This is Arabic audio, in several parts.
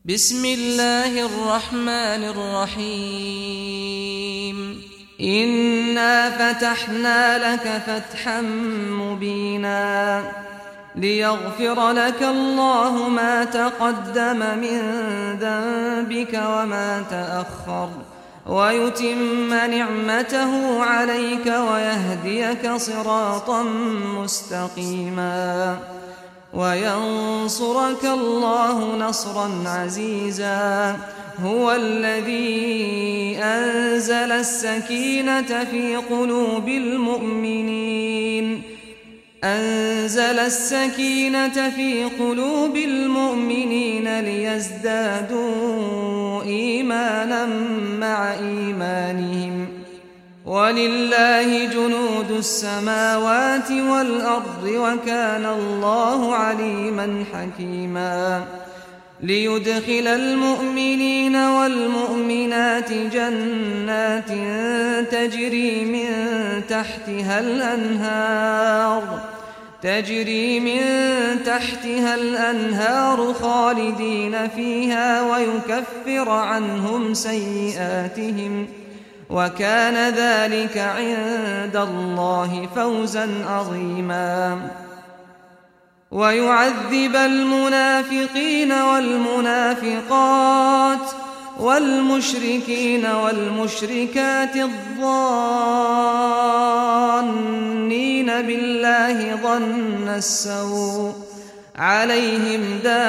بسم الله الرحمن الرحيم إنا فتحنا لك فتحا مبينا ليغفر لك الله ما تقدم من ذنبك وما تأخر ويتم نعمته عليك ويهديك صراطا مستقيما وينصرك الله نصرا عزيزا هو الذي أنزل السكينة في قلوب المؤمنين ليزدادوا إيمانا مع إيمانهم ولله جنود السماوات والأرض وكان الله عليما حكيما ليدخل المؤمنين والمؤمنات جنات تجري من تحتها الأنهار خالدين فيها ويكفر عنهم سيئاتهم وكان ذلك عند الله فوزا عظيما ويعذب المنافقين والمنافقات والمشركين والمشركات الظانين بالله ظن السوء عليهم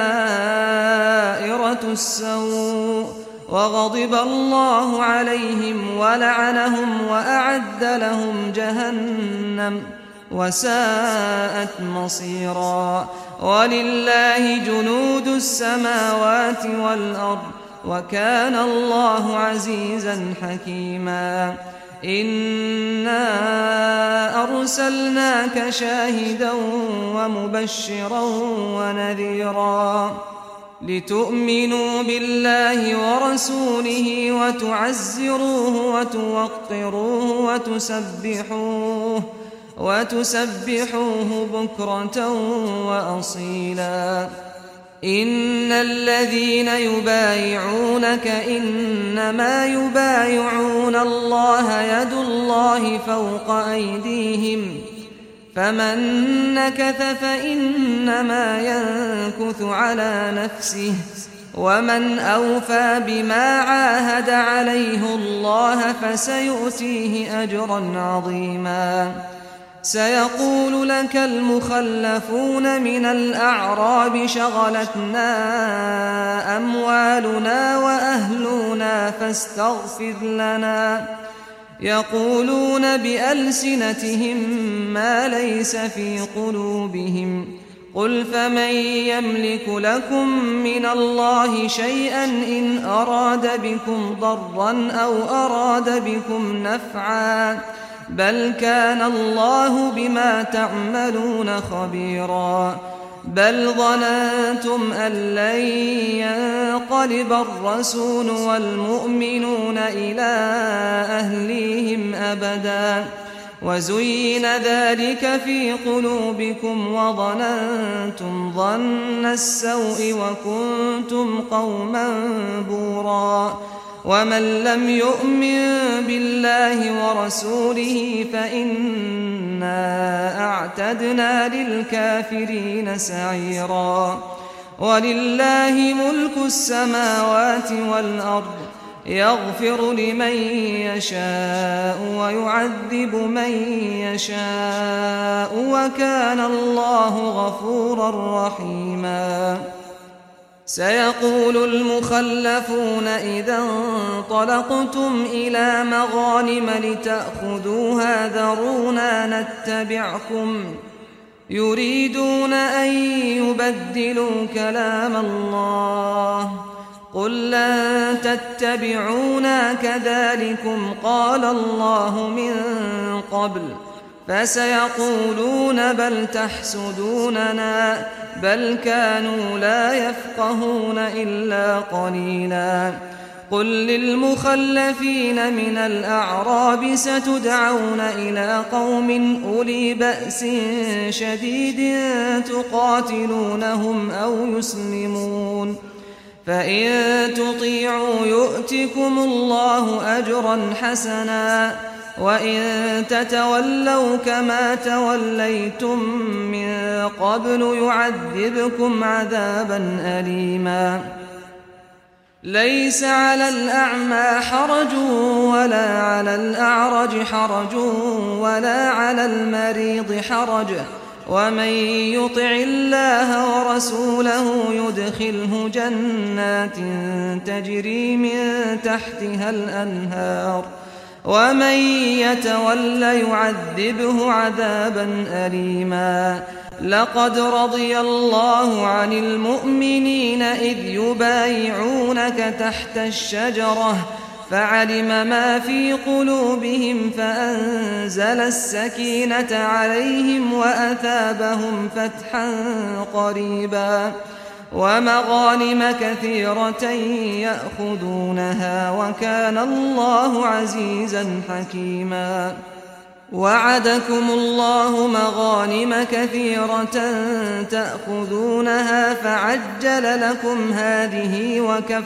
دائرة السوء وغضب الله عليهم ولعنهم وأعد لهم جهنم وساءت مصيرا ولله جنود السماوات والأرض وكان الله عزيزا حكيما إنا أرسلناك شاهدا ومبشرا ونذيرا لتؤمنوا بالله ورسوله وتعزروه وتوقروه وتسبحوه بكرة وأصيلا إن الذين يبايعونك إنما يبايعون الله يد الله فوق أيديهم فمن نكث فإنما ينكث على نفسه ومن أوفى بما عاهد عليه الله فسيؤتيه أجرا عظيما سيقول لك المخلفون من الأعراب شغلتنا أموالنا وأهلنا فاستغفر لنا يقولون بألسنتهم ما ليس في قلوبهم قل فمن يملك لكم من الله شيئا إن أراد بكم ضرا أو أراد بكم نفعا بل كان الله بما تعملون خبيرا بل ظننتم أن لن ينقلب الرسول والمؤمنون إلى أهليهم أبدا وزين ذلك في قلوبكم وظننتم ظن السوء وكنتم قوما بورا ومن لم يؤمن بالله ورسوله فإنا أعتدنا للكافرين سعيرا ولله ملك السماوات والأرض يغفر لمن يشاء ويعذب من يشاء وكان الله غفورا رحيما سيقول المخلفون إذا انطلقتم إلى مغانم لتأخذوها ذرونا نتبعكم يريدون أن يبدلوا كلام الله قل لن تتبعونا كذلكم قال الله من قبل فسيقولون بل تحسدوننا بل كانوا لا يفقهون إلا قليلا قل للمخلفين من الأعراب ستدعون إلى قوم أولي بأس شديد تقاتلونهم أو يسلمون فإن تطيعوا يؤتكم الله أجرا حسنا وإن تتولوا كما توليتم من قبل يعذبكم عذابا أليما ليس على الأعمى حرج ولا على الأعرج حرج ولا على المريض حرج ومن يطع الله ورسوله يدخله جنات تجري من تحتها الأنهار ومن يتول يعذبه عذابا أليما لقد رضي الله عن المؤمنين إذ يبايعونك تحت الشجرة فعلم ما في قلوبهم فأنزل السكينة عليهم وأثابهم فتحا قريبا ومغانم كثيرة يأخذونها وكان الله عزيزا حكيما وعدكم الله مغانم كثيرة تأخذونها فعجل لكم هذه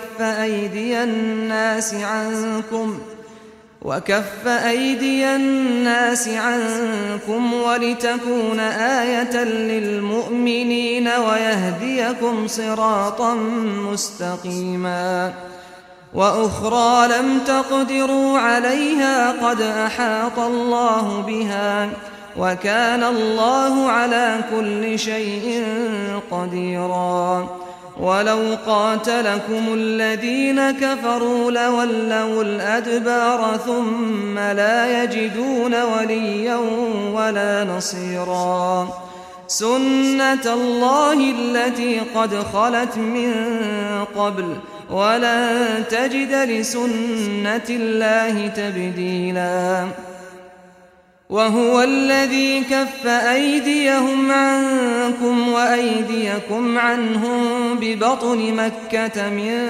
وكف أيدي الناس عنكم ولتكون آية للمؤمنين ويهديكم صراطا مستقيما وأخرى لم تقدروا عليها قد أحاط الله بها وكان الله على كل شيء قديرا ولو قاتلكم الذين كفروا لولوا الأدبار ثم لا يجدون وليا ولا نصيرا سنة الله التي قد خلت من قبل ولن تجد لسنة الله تبديلا وهو الذي كف أيديهم عنكم وأيديكم عنهم ببطن مكة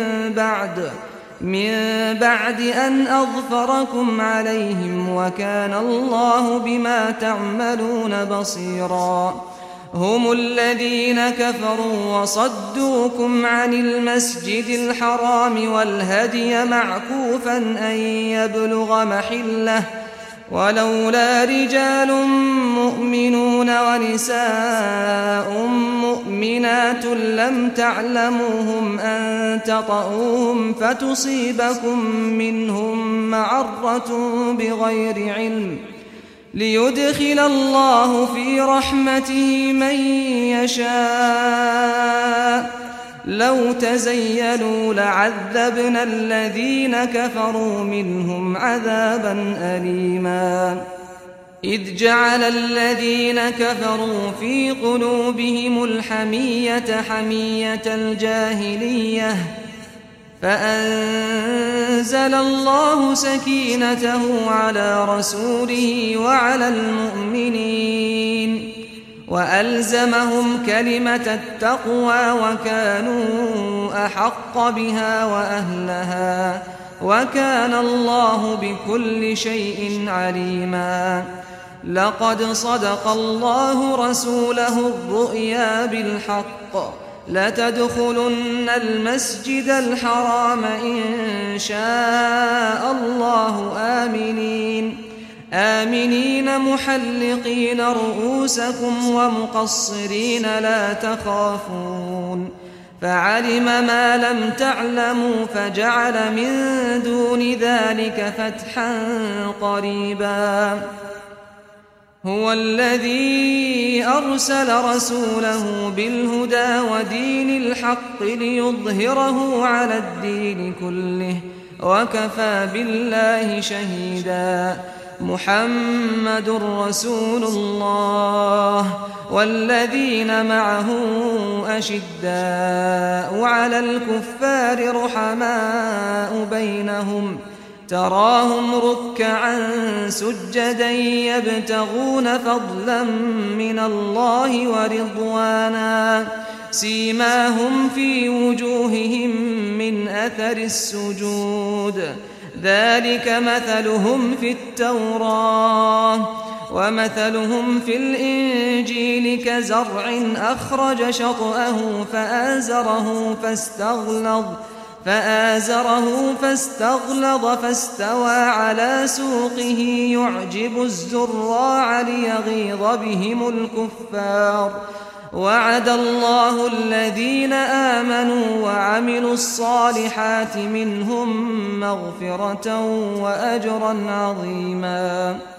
من بعد أن أظفركم عليهم وكان الله بما تعملون بصيرا هم الذين كفروا وصدوكم عن المسجد الحرام والهدي معكوفا أن يبلغ محله ولولا رجال مؤمنون ونساء مؤمنات لم تعلموهم أن تطؤوهم فتصيبكم منهم معرة بغير علم ليدخل الله في رحمته من يشاء لو تزيلوا لعذبنا الذين كفروا منهم عذابا أليما إذ جعل الذين كفروا في قلوبهم الحمية حمية الجاهلية فأنزل الله سكينته على رسوله وعلى المؤمنين وألزمهم كلمة التقوى وكانوا أحق بها وأهلها وكان الله بكل شيء عليما لقد صدق الله رسوله الرؤيا بالحق لتدخلن المسجد الحرام إن شاء الله آمنين محلقين رؤوسكم ومقصرين لا تخافون فعلم ما لم تعلموا فجعل من دون ذلك فتحا قريبا هو الذي أرسل رسوله بالهدى ودين الحق ليظهره على الدين كله وكفى بالله شهيدا محمد رسول الله والذين معه أشداء على الكفار رحماء بينهم تراهم ركعا سجدا يبتغون فضلا من الله ورضوانا سيماهم في وجوههم من أثر السجود ذلك مثلهم في التوراة ومثلهم في الإنجيل كزرع أخرج شطأه فآزره فاستغلظ فاستوى على سوقه يعجب الزراع ليغيظ بهم الكفار. وعد الله الذين آمنوا وعملوا الصالحات منهم مغفرة وأجرا عظيما.